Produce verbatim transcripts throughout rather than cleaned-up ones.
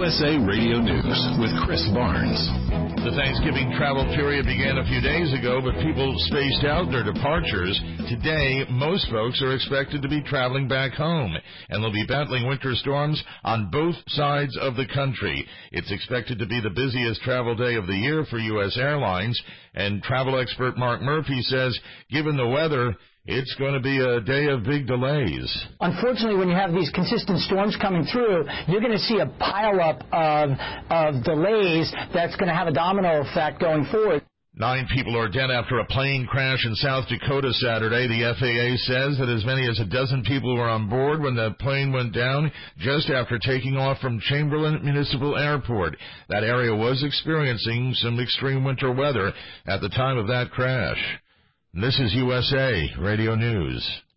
U S A Radio News with Chris Barnes. The Thanksgiving travel period began a few days ago, but people spaced out their departures. Today, most folks are expected to be traveling back home, and they'll be battling winter storms on both sides of the country. It's expected to be the busiest travel day of the year for U S airlines, and travel expert Mark Murphy says, given the weather, it's going to be a day of big delays. Unfortunately, when you have these consistent storms coming through, you're going to see a pileup of, of delays that's going to have a domino effect going forward. Nine people are dead after a plane crash in South Dakota Saturday. The F A A says that as many as a dozen people were on board when the plane went down just after taking off from Chamberlain Municipal Airport. That area was experiencing some extreme winter weather at the time of that crash. This is U S A Radio News.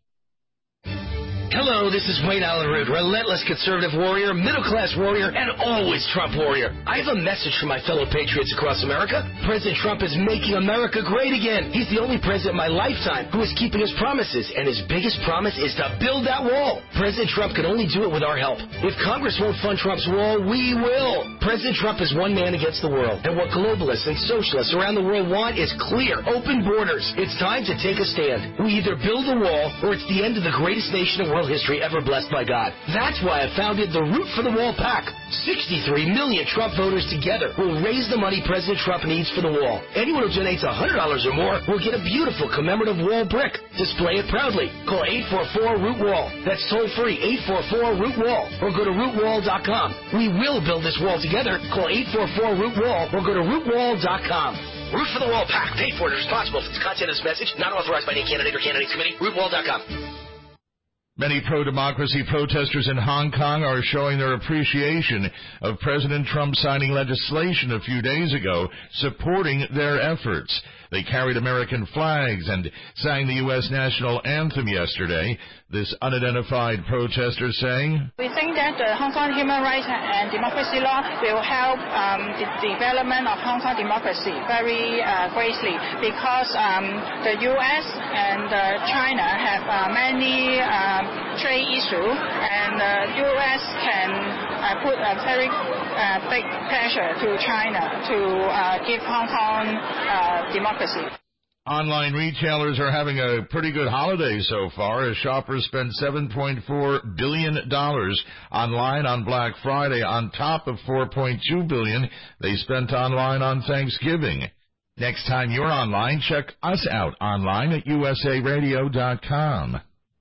Hello, this is Wayne Allen Root, relentless conservative warrior, middle-class warrior, and always Trump warrior. I have a message for my fellow patriots across America. President Trump is making America great again. He's the only president in my lifetime who is keeping his promises, and his biggest promise is to build that wall. President Trump can only do it with our help. If Congress won't fund Trump's wall, we will. President Trump is one man against the world, and what globalists and socialists around the world want is clear, open borders. It's time to take a stand. We either build a wall, or it's the end of the greatest nation in world history ever blessed by God. That's why I founded the Root for the Wall PAC. sixty-three million Trump voters together will raise the money President Trump needs for the wall. Anyone who donates one hundred dollars or more will get a beautiful commemorative wall brick. Display it proudly. Call eight four four root wall. That's toll free, eight four four root wall, or go to root wall dot com. We will build this wall together. Call eight four four root wall or go to root wall dot com. Root for the Wall PAC. Paid for and responsible for the content of this message. Not authorized by any candidate or candidates committee. root wall dot com. Many pro-democracy protesters in Hong Kong are showing their appreciation of President Trump signing legislation a few days ago supporting their efforts. They carried American flags and sang the U S national anthem yesterday. This unidentified protester saying, "We think that the Hong Kong human rights and democracy law will help um, the development of Hong Kong democracy very uh, greatly because um, the U S and uh, China have uh, many um, trade issues, and the U S can uh, put a very uh, big pressure to China to uh, give Hong Kong uh, democracy." Online retailers are having a pretty good holiday so far as shoppers spend seven point four billion dollars online on Black Friday on top of four point two billion dollars they spent online on Thanksgiving. Next time you're online, check us out online at U S A radio dot com.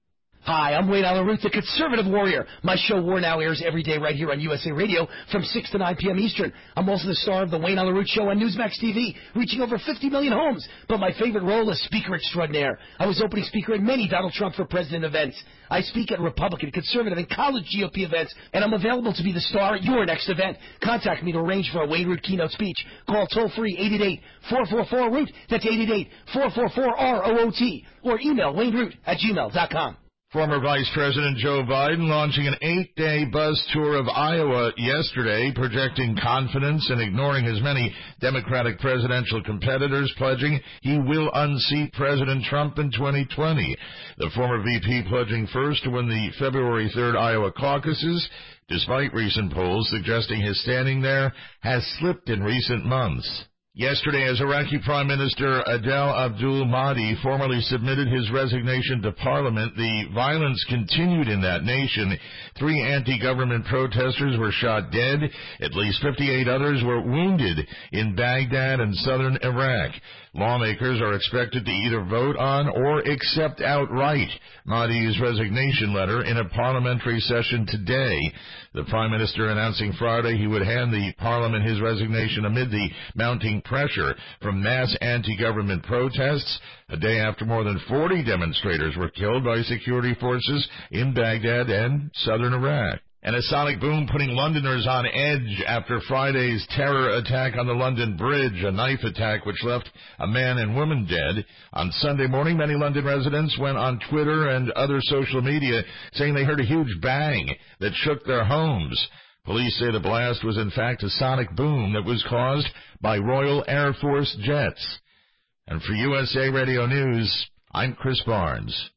Hi, I'm Wayne Allen Root, the conservative warrior. My show War Now airs every day right here on U S A Radio from six to nine p.m. Eastern. I'm also the star of the Wayne Allen Root Show on Newsmax T V, reaching over fifty million homes. But my favorite role is speaker extraordinaire. I was opening speaker at many Donald Trump for President events. I speak at Republican, conservative, and college G O P events, and I'm available to be the star at your next event. Contact me to arrange for a Wayne Root keynote speech. Call toll-free eight eight eight, four four four, root. That's eight eight eight, four four four, R O O T. Or email wayneroot at gmail dot com. Former Vice President Joe Biden launching an eight-day bus tour of Iowa yesterday, projecting confidence and ignoring his many Democratic presidential competitors, pledging he will unseat President Trump in twenty twenty. The former V P pledging first to win the February third Iowa caucuses, despite recent polls suggesting his standing there has slipped in recent months. Yesterday, as Iraqi Prime Minister Adel Abdul Mahdi formally submitted his resignation to Parliament, the violence continued in that nation. Three anti-government protesters were shot dead. At least fifty-eight others were wounded in Baghdad and southern Iraq. Lawmakers are expected to either vote on or accept outright Mahdi's resignation letter in a parliamentary session today. The Prime Minister announcing Friday he would hand the Parliament his resignation amid the mounting pressure from mass anti-government protests, a day after more than forty demonstrators were killed by security forces in Baghdad and southern Iraq. And a sonic boom putting Londoners on edge after Friday's terror attack on the London Bridge, a knife attack which left a man and woman dead. On Sunday morning, many London residents went on Twitter and other social media saying they heard a huge bang that shook their homes. Police say the blast was in fact a sonic boom that was caused by Royal Air Force jets. And for U S A Radio News, I'm Chris Barnes.